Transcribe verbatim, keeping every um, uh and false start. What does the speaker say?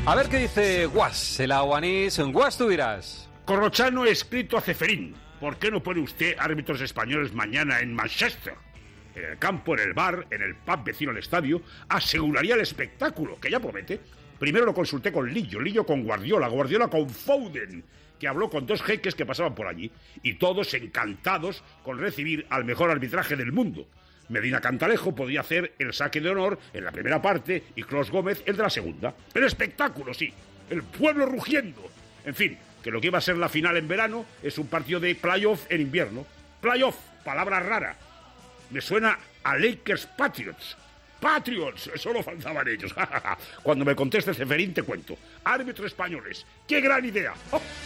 A ver qué dice Guas, el aguanís. En Guas tú dirás. Corrochano escrito a Ceferín. ¿Por qué no pone usted árbitros españoles mañana en Manchester? En el campo, en el bar, en el pub vecino al estadio, aseguraría el espectáculo, que ya promete. Primero lo consulté con Lillo, Lillo con Guardiola, Guardiola con Foden, que habló con dos jeques que pasaban por allí, y todos encantados con recibir al mejor arbitraje del mundo. Medina Cantalejo podía hacer el saque de honor en la primera parte y Clos Gómez el de la segunda. El espectáculo, sí. El pueblo rugiendo. En fin, que lo que iba a ser la final en verano es un partido de playoff en invierno. Playoff, palabra rara. Me suena a Lakers Patriots. Patriots, solo faltaban ellos. Cuando me conteste Ceferín te cuento. Árbitros españoles, ¡qué gran idea! ¡Oh!